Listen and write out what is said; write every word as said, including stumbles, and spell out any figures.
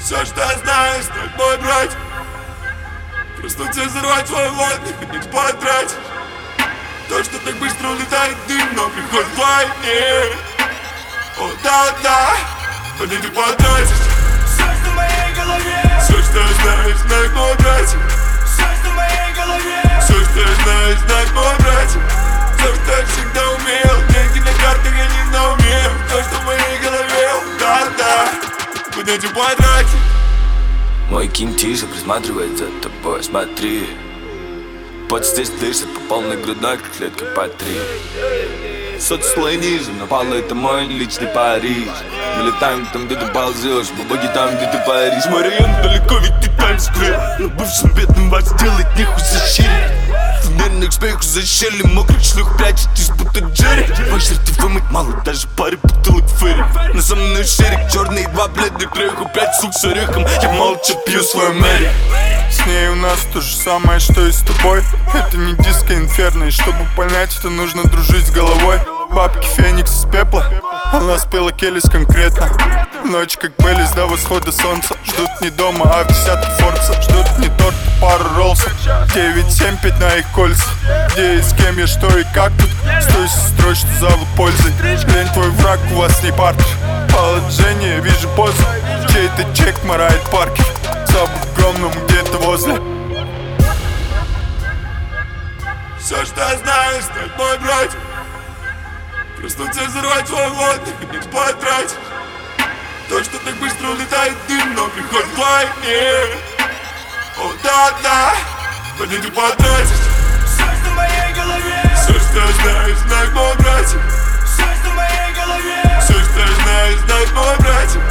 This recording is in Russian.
Все, что я знаю, стать мой брать. Проснуться и взорвать свой водный, не потратить. То, что так быстро улетает дым, но приходит войне. О, да-да, подойди потратить. Все, что в моей голове. Все, что я знаю, знает мой брат. Все, что в моей голове. Все, что я знаю, знает мой брат. Все, что я всегда умел. Деньги на картах, я не на уме. То, что в моей голове, да-да, подойди потратить. Мой ким тише присматривает за тобой, смотри. Пот здесь дышит по полной грудной, как клетка по три. Сот слой ниже, но пало это мой личный Париж. Мы летаем там, где ты ползешь, бабаги там, где ты паришь. Мой район далеко, ведь ты Таймс-сквер. Но бывшим бедным вас делать нехуй защитить. В нервных смеху за щели, мокрых шлюх прячетесь, будто Джерри. Ваш ты вымыть мало, даже пары бутылок фэри. Но со мной шерик, черный, два бледных креху, пять сук с орехом. Я молча пью свою Мэри. С ней у нас то же самое, что и с тобой. Это не диско инферно, и чтобы понять, это нужно дружить с головой. Бабки Феникс из пепла, она спела Келлис конкретно. Ночь как Беллис до восхода солнца. Ждут не дома, а в десятке Форца. Ждут не торт, а пару роллсов. девять семь пять на их кольца. Где и с кем я, что и как тут. Стой с сестрой, что зовут пользой. Лень твой враг, у вас не партер. Положение, вижу позу. Чей-то чек морает Паркер. Забыл огромному где-то возле. Все, что я знаю, стать мой брат. Проснуться и взорвать свой водный, не потратить. То, что так быстро улетает дым, но приходит войне. О, да-да, подойди потратить. Все, что в моей голове. Все, что я знаю, знает мой брат. Все, что в моей голове. Все, что я знаю, знает мой брат.